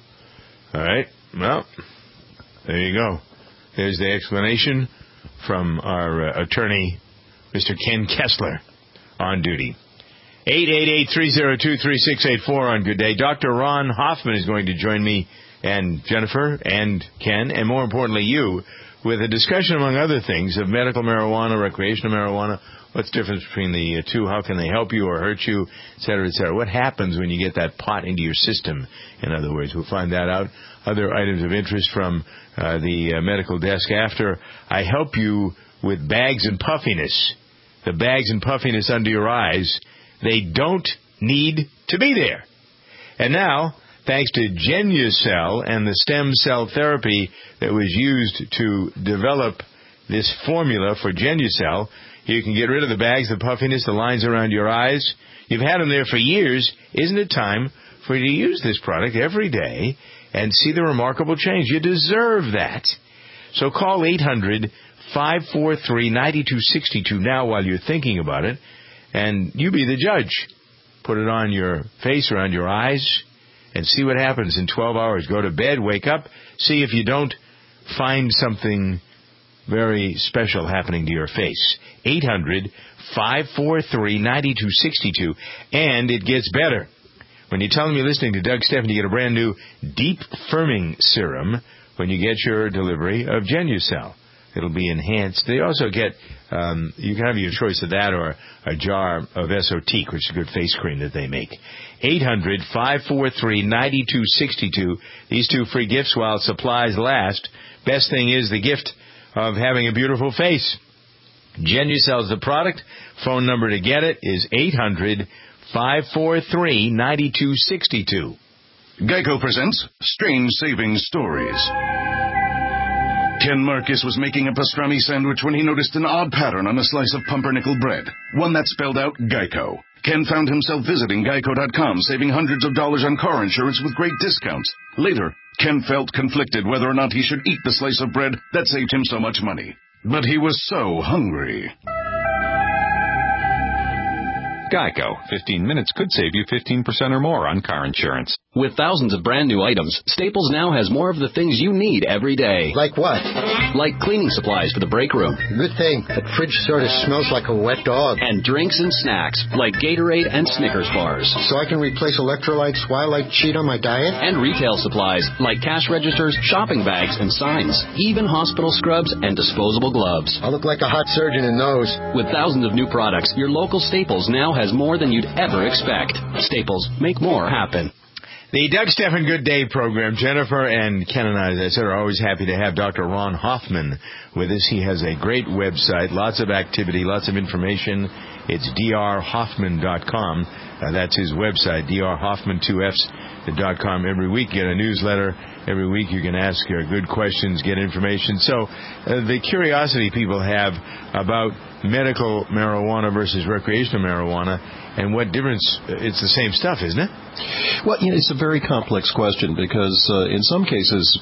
All right. Well, there you go. There's the explanation from our uh, attorney, Mister Ken Kessler, on duty. eight eight eight, three oh two, three six eight four on Good Day. Doctor Ron Hoffman is going to join me and Jennifer and Ken, and more importantly you, with a discussion, among other things, of medical marijuana, recreational marijuana. What's the difference between the uh, two? How can they help you or hurt you, et cetera, et cetera? What happens when you get that pot into your system, in other words? We'll find that out. Other items of interest from uh, the uh, medical desk after I help you with bags and puffiness. The bags and puffiness under your eyes, they don't need to be there. And now, thanks to Genucell and the stem cell therapy that was used to develop this formula for Genucell, you can get rid of the bags, the puffiness, the lines around your eyes. You've had them there for years. Isn't it time for you to use this product every day and see the remarkable change? You deserve that. So call eight hundred, five four three, nine two six two now while you're thinking about it, and you be the judge. Put it on your face, around your eyes, and see what happens in twelve hours. Go to bed, wake up, see if you don't find something very special happening to your face. eight hundred, five four three, nine two six two. And it gets better. When you tell them you're listening to Doug Stephan, you get a brand new deep firming serum when you get your delivery of Genucell. It'll be enhanced. They also get, um, you can have your choice of that or a jar of Esotique, which is a good face cream that they make. eight hundred, five four three, nine two six two. These two free gifts while supplies last. Best thing is the gift of having a beautiful face. Genucell's the product. Phone number to get it is eight hundred, five four three, nine two six two.
Geico presents Strange Savings Stories. Ken Marcus was making a pastrami sandwich when he noticed an odd pattern on a slice of pumpernickel bread, one that spelled out Geico. Ken found himself visiting geico dot com, saving hundreds of dollars on car insurance with great discounts. Later, Ken felt conflicted whether or not he should eat the slice of bread that saved him so much money. But he was so hungry.
Geico. fifteen minutes could save you fifteen percent or more on car insurance.
With thousands of brand new items, Staples now has more of the things you need every day.
Like what?
Like cleaning supplies for the break room.
Good thing. That fridge sort of smells like a wet dog.
And drinks and snacks, like Gatorade and Snickers bars.
So I can replace electrolytes while I cheat on my diet?
And retail supplies, like cash registers, shopping bags, and signs. Even hospital scrubs and disposable gloves.
I look like a hot surgeon in those.
With thousands of new products, your local Staples now has more than you'd ever expect. Staples, make more happen.
The Doug Stephan Good Day program. Jennifer and Ken and I, as I said, are always happy to have Doctor Ron Hoffman with us. He has a great website, lots of activity, lots of information. It's d r hoffman dot com. Uh, that's his website, d r hoffman two f's dot com. Every week you get a newsletter. Every week you can ask uh, good questions, get information. So uh, the curiosity people have about medical marijuana versus recreational marijuana and what difference, it's the same stuff, isn't it?
Well, you know, it's a very complex question because uh, in some cases,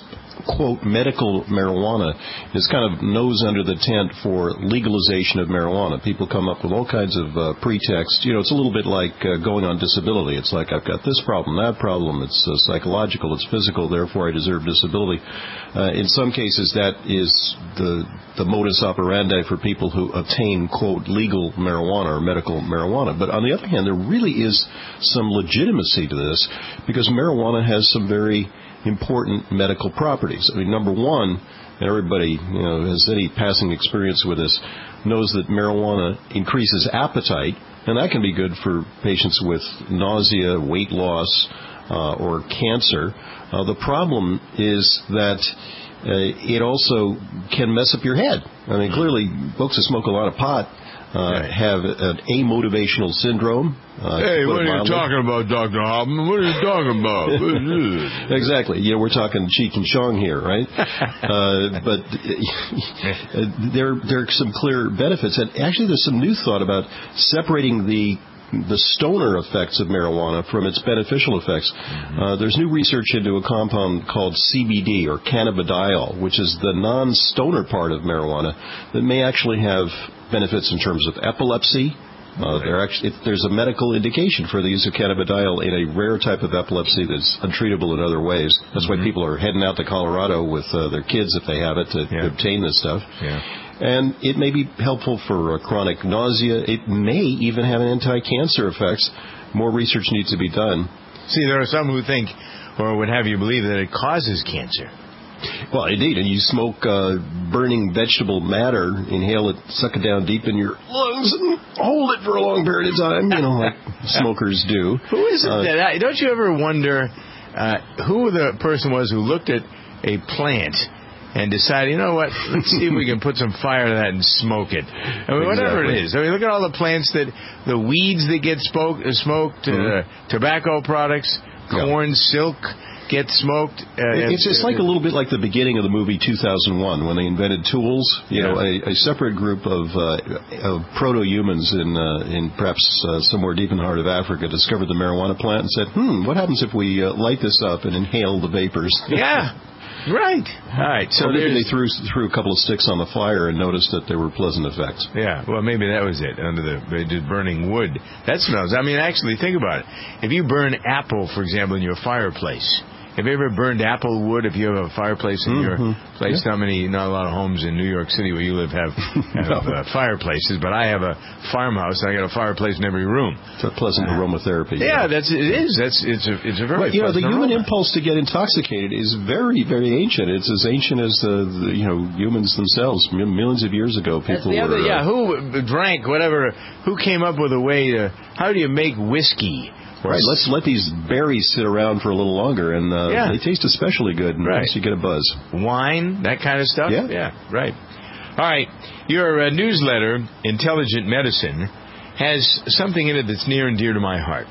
quote, medical marijuana is kind of nose under the tent for legalization of marijuana. People come up with all kinds of uh, pretexts. You know, it's a little bit like uh, going on disability. It's like, I've got this problem, that problem. It's uh, psychological, it's physical, therefore I deserve disability. Uh, in some cases, that is the the modus operandi for people who obtain, quote, legal marijuana or medical marijuana. But on the other hand, there really is some legitimacy to this because marijuana has some very important medical properties. I mean, number one, everybody, you know, has any passing experience with this, knows that marijuana increases appetite, and that can be good for patients with nausea, weight loss, uh, or cancer. Uh, the problem is that uh, it also can mess up your head. I mean, clearly, folks who smoke a lot of pot Uh, have an amotivational syndrome. Uh,
hey, what are you talking about, Doctor Hoffman? What are you talking about?
Exactly. You know, we're talking Cheech and Chong here, right? uh, but uh, there, there are some clear benefits. And actually, there's some new thought about separating the the stoner effects of marijuana from its beneficial effects. Mm-hmm. Uh, there's new research into a compound called C B D, or cannabidiol, which is the non-stoner part of marijuana that may actually have benefits in terms of epilepsy. Uh, there actually, if there's a medical indication for the use of cannabidiol in a rare type of epilepsy that's untreatable in other ways. That's mm-hmm. why people are heading out to Colorado with uh, their kids, if they have it, to yeah. obtain this stuff.
Yeah.
And it may be helpful for uh, chronic nausea. It may even have an anti-cancer effects. More research needs to be done.
See, there are some who think, or would have you believe, that it causes cancer.
Well, indeed. And you smoke uh, burning vegetable matter, inhale it, suck it down deep in your lungs, and hold it for a long period of time, you know, like smokers do.
Who is it uh, that... I, don't you ever wonder uh, who the person was who looked at a plant and decided, you know what, let's see if we can put some fire to that and smoke it. I mean, whatever exactly. it is. I mean, look at all the plants that, the weeds that get spoke, uh, smoked, mm-hmm. uh, tobacco products, corn, yeah. silk get smoked. Uh,
it's it's like a little bit like the beginning of the movie two thousand one when they invented tools. You yeah. know, a, a separate group of, uh, of proto-humans in, uh, in perhaps uh, somewhere deep in the heart of Africa discovered the marijuana plant and said, hmm, what happens if we uh, light this up and inhale the vapors?
Yeah. Right. All right.
So maybe they threw threw a couple of sticks on the fire and noticed that there were pleasant effects.
Yeah. Well, maybe that was it. Under the they did burning wood. That smells. I mean, actually, think about it. If you burn apple, for example, in your fireplace. Have you ever burned apple wood if you have a fireplace in your mm-hmm. place? Yeah. Not many, not a lot of homes in New York City where you live have, have no. uh, fireplaces, but I have a farmhouse and I got a fireplace in every room.
It's a pleasant uh, aromatherapy.
Yeah, yeah, that's it is. That's it's a it's a very
well, you know the human
aroma.
impulse to get intoxicated is very very ancient. It's as ancient as the, the you know humans themselves. Millions of years ago, people
the
were.
Other, yeah, who drank whatever? Who came up with a way to? How do you make whiskey?
Right, let's let these berries sit around for a little longer, and uh,
yeah.
they taste especially good, and
right.
once you get a buzz.
Wine, that kind of stuff?
Yeah.
Yeah, right. All right, your uh, newsletter, Intelligent Medicine, has something in it that's near and dear to my heart.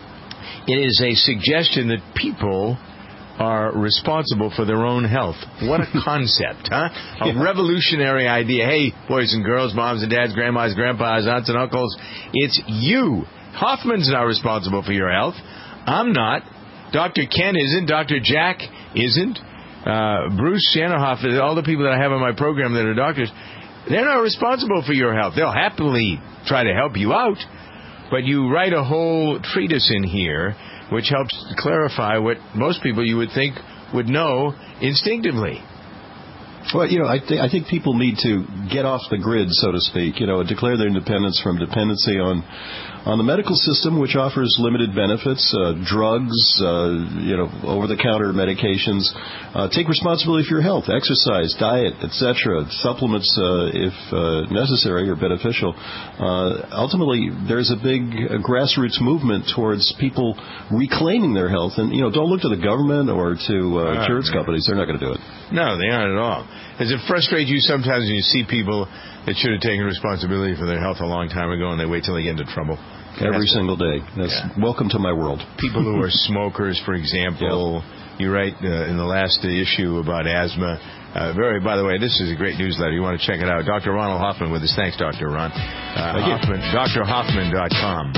It is a suggestion that people are responsible for their own health. What a concept, huh? A yeah. revolutionary idea. Hey, boys and girls, moms and dads, grandmas, grandpas, aunts and uncles, it's you. Hoffman's not responsible for your health. I'm not. Doctor Ken isn't. Doctor Jack isn't. Uh, Bruce Shanohoff, all the people that I have on my program that are doctors, they're not responsible for your health. They'll happily try to help you out. But you write a whole treatise in here which helps clarify what most people you would think would know instinctively.
Well, you know, I, th- I think people need to get off the grid, so to speak, you know, and declare their independence from dependency on on the medical system, which offers limited benefits, uh, drugs, uh, you know, over-the-counter medications. Uh, take responsibility for your health, exercise, diet, et cetera, supplements uh, if uh, necessary or beneficial. Uh, ultimately, there's a big uh, grassroots movement towards people reclaiming their health. And, you know, don't look to the government or to uh, insurance uh, companies. They're not going to do it.
No, they aren't at all. Does it frustrate you sometimes when you see people that should have taken responsibility for their health a long time ago and they wait till they get into trouble?
Every single day. That's yeah. Welcome to my world.
People who are smokers, for example. Yep. You write uh, in the last issue about asthma. Uh, very, by the way, this is a great newsletter. You want to check it out. Doctor Ronald Hoffman with us. Thanks, Doctor Ron. Uh, Hoffman, D R Hoffman dot com.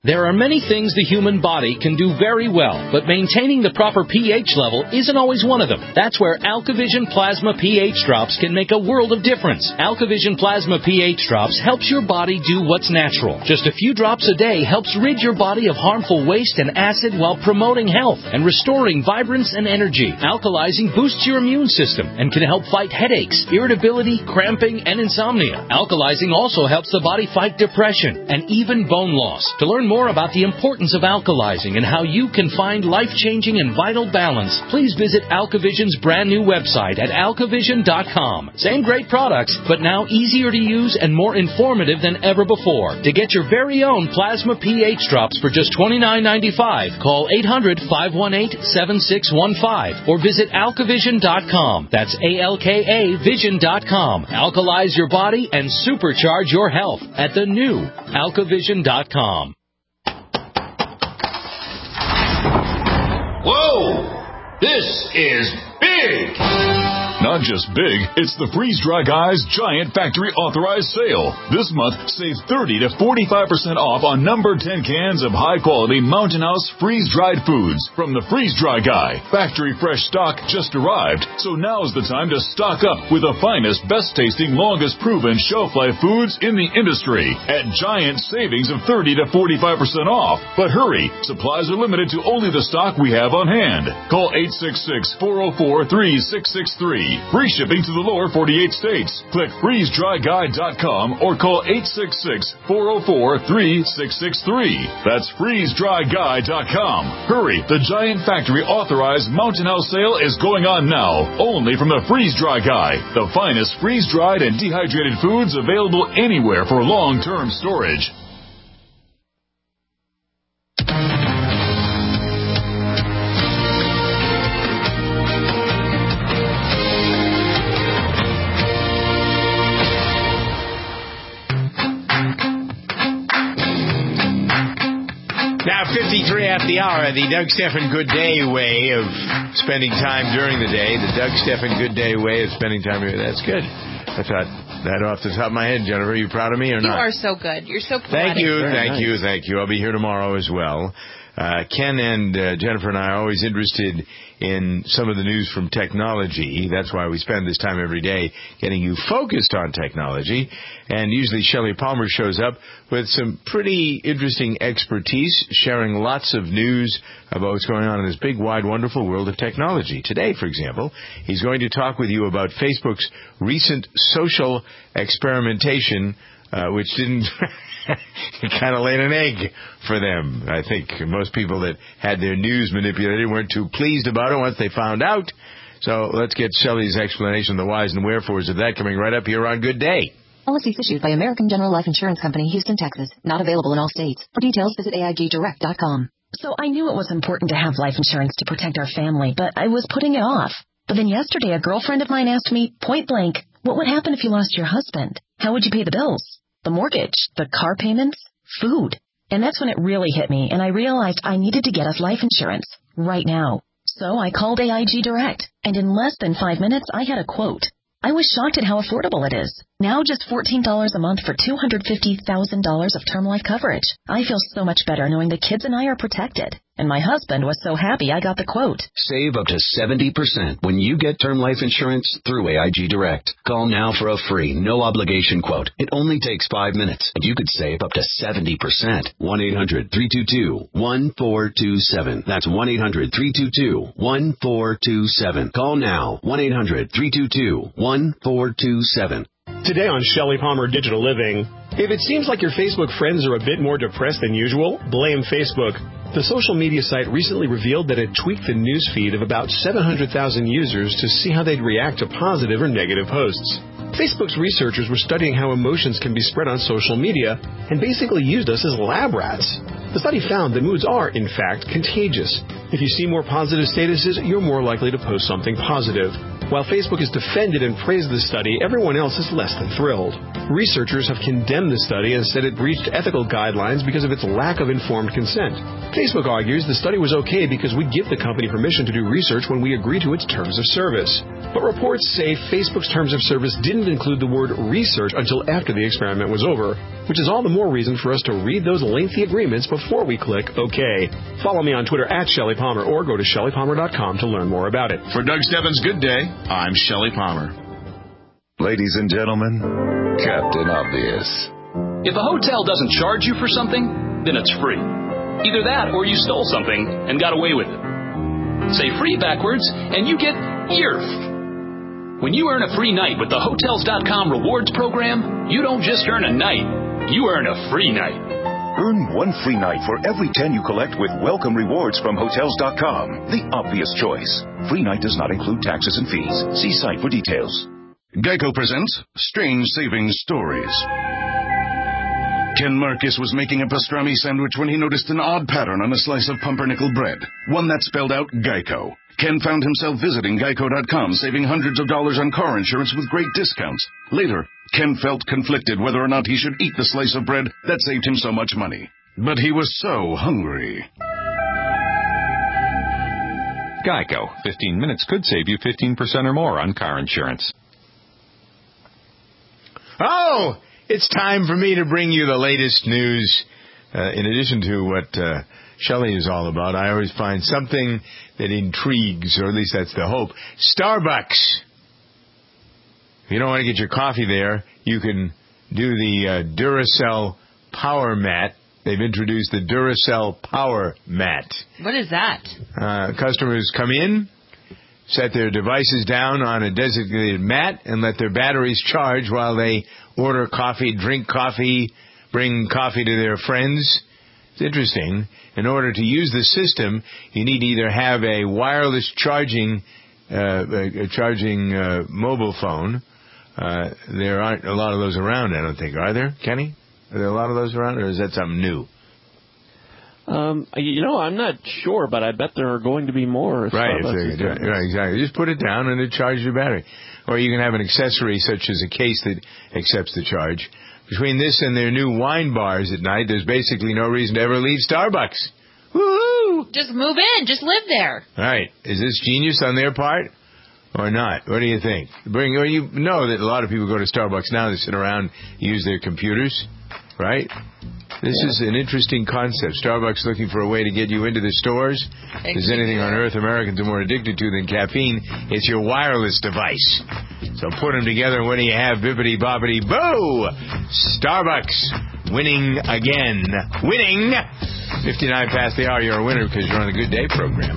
There are many things the human body can do very well, but maintaining the proper pH level isn't always one of them. That's where AlkaVision Plasma pH Drops can make a world of difference. AlkaVision Plasma pH Drops helps your body do what's natural. Just a few drops a day helps rid your body of harmful waste and acid while promoting health and restoring vibrance and energy. Alkalizing boosts your immune system and can help fight headaches, irritability, cramping, and insomnia. Alkalizing also helps the body fight depression and even bone loss. To learn more about the importance of alkalizing and how you can find life-changing and vital balance, please visit AlkaVision's brand new website at alkavision dot com. Same great products, but now easier to use and more informative than ever before. To get your very own Plasma pH Drops for just twenty-nine ninety-five, call eight hundred, five one eight, seven six one five or visit alkavision dot com. That's A L K A vision dot com. Alkalize your body and supercharge your health at the new alkavision dot com.
Whoa! This is big! Not just big, it's the Freeze Dry Guy's Giant Factory Authorized Sale. This month, save thirty to forty-five percent off on number ten cans of high-quality Mountain House freeze-dried foods from the Freeze Dry Guy. Factory fresh stock just arrived, so now's the time to stock up with the finest, best-tasting, longest-proven shelf-life foods in the industry at giant savings of thirty to forty-five percent off. But hurry, supplies are limited to only the stock we have on hand. Call eight six six, four oh four, three six six three. Free shipping to the lower forty-eight states. Click freeze dry guy dot com or call eight six six, four oh four, three six six three. That's freeze dry guy dot com. Hurry, the Giant Factory Authorized Mountain House sale is going on now, only from the Freeze Dry Guy, the finest freeze-dried and dehydrated foods available anywhere for long-term storage.
Now, fifty-three at the hour, the Doug Stephan Good Day way of spending time during the day. The Doug Stephan Good Day way of spending time here. That's good. I thought that off the top of my head. Jennifer, are you proud of me or
you
not?
You are so good. You're so proud.
Thank you,
Very
thank
nice.
you, thank you. I'll be here tomorrow as well. Uh, Ken and uh, Jennifer and I are always interested in some of the news from technology. That's why we spend this time every day getting you focused on technology. And usually Shelley Palmer shows up with some pretty interesting expertise, sharing lots of news about what's going on in this big, wide, wonderful world of technology. Today, for example, he's going to talk with you about Facebook's recent social experimentation, uh, which didn't... It kind of laid an egg for them. I think most people that had their news manipulated weren't too pleased about it once they found out. So let's get Shelley's explanation of the whys and wherefores of that coming right up here on Good Day.
Policies issued by American General Life Insurance Company, Houston, Texas. Not available in all states. For details, visit A I G direct dot com.
So I knew it was important to have life insurance to protect our family, but I was putting it off. But then yesterday, a girlfriend of mine asked me, point blank, what would happen if you lost your husband? How would you pay the bills? The mortgage, the car payments, food. And that's when it really hit me, and I realized I needed to get us life insurance right now. So I called A I G Direct, and in less than five minutes, I had a quote. I was shocked at how affordable it is. Now just fourteen dollars a month for two hundred fifty thousand dollars of term life coverage. I feel so much better knowing the kids and I are protected. And my husband was so happy I got the quote.
Save up to seventy percent when you get term life insurance through A I G Direct. Call now for a free, no-obligation quote. It only takes five minutes, and you could save up to seventy percent. one eight hundred, three two two, one four two seven. That's one eight hundred, three two two, one four two seven. Call now. one eight hundred, three two two, one four two seven.
Today on Shelley Palmer Digital Living, if it seems like your Facebook friends are a bit more depressed than usual, blame Facebook. The social media site recently revealed that it tweaked the news feed of about seven hundred thousand users to see how they'd react to positive or negative posts. Facebook's researchers were studying how emotions can be spread on social media and basically used us as lab rats. The study found that moods are, in fact, contagious. If you see more positive statuses, you're more likely to post something positive. While Facebook has defended and praised the study, everyone else is less than thrilled. Researchers have condemned the study and said it breached ethical guidelines because of its lack of informed consent. Facebook argues the study was okay because we give the company permission to do research when we agree to its terms of service. But reports say Facebook's terms of service didn't include the word research until after the experiment was over, which is all the more reason for us to read those lengthy agreements before we click OK. Follow me on Twitter at Shelley Palmer or go to shelley palmer dot com to learn more about it.
For Doug Stebbins' Good Day, I'm Shelley Palmer.
Ladies and gentlemen, Captain Obvious.
If a hotel doesn't charge you for something, then it's free. Either that or you stole something and got away with it. Say free backwards and you get Y E R F. When you earn a free night with the Hotels dot com rewards program, you don't just earn a night, you earn a free night.
Earn one free night for every ten you collect with welcome rewards from Hotels dot com. The obvious choice. Free night does not include taxes and fees. See site for details.
Geico presents Strange Savings Stories. Ken Marcus was making a pastrami sandwich when he noticed an odd pattern on a slice of pumpernickel bread, one that spelled out Geico. Ken found himself visiting Geico dot com, saving hundreds of dollars on car insurance with great discounts. Later, Ken felt conflicted whether or not he should eat the slice of bread that saved him so much money. But he was so hungry.
Geico. fifteen minutes could save you fifteen percent or more on car insurance.
Oh, it's time for me to bring you the latest news. Uh, in addition to what uh, Shelley is all about, I always find something that intrigues, or at least that's the hope. Starbucks. If you don't want to get your coffee there, you can do the uh, Duracell Power Mat. They've introduced the Duracell Power Mat.
What is that?
Uh, customers come in, set their devices down on a designated mat, and let their batteries charge while they order coffee, drink coffee, bring coffee to their friends. It's interesting. In order to use the system, you need to either have a wireless charging, uh, a charging uh, mobile phone. Uh, there aren't a lot of those around, I don't think. Are there, Kenny? Are there a lot of those around, or is that something new?
Um, you know, I'm not sure, but I bet there are going to be more.
Right, if they, right, exactly. Just put it down and it charges your battery. Or you can have an accessory such as a case that accepts the charge. Between this and their new wine bars at night, there's basically no reason to ever leave Starbucks. Woo-hoo!
Just move in. Just live there.
Right. Is this genius on their part or not? What do you think? Bring. Or you know that a lot of people go to Starbucks now. They sit around, use their computers, right? This yeah. is an interesting concept. Starbucks looking for a way to get you into the stores. If there's anything on earth Americans are more addicted to than caffeine, it's your wireless device. So put them together, and what do you have? Bibbidi bobbidi boo! Starbucks winning again. Winning! fifty-nine past the hour, you're a winner because you're on the Good Day program.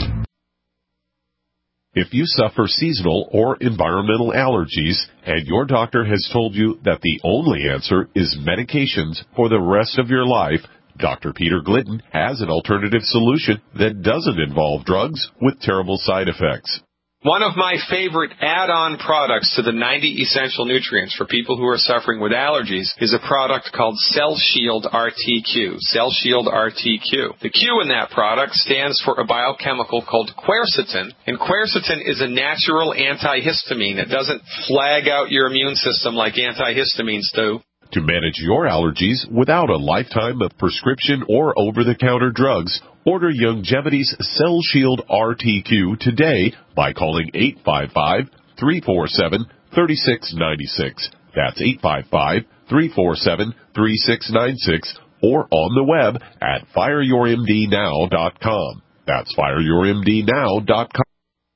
If you suffer seasonal or environmental allergies and your doctor has told you that the only answer is medications for the rest of your life, Doctor Peter Glidden has an alternative solution that doesn't involve drugs with terrible side effects.
One of my favorite add-on products to the ninety essential nutrients for people who are suffering with allergies is a product called Cell Shield R T Q. Cell Shield R T Q. The Q in that product stands for a biochemical called quercetin, and quercetin is a natural antihistamine. It doesn't flag out your immune system like antihistamines do.
To manage your allergies without a lifetime of prescription or over-the-counter drugs, order Youngevity's Cell Shield R T Q today by calling eight five five, three four seven, three six nine six. That's eight five five, three four seven, three six nine six or on the web at fire your m d now dot com. That's fire your m d now dot com.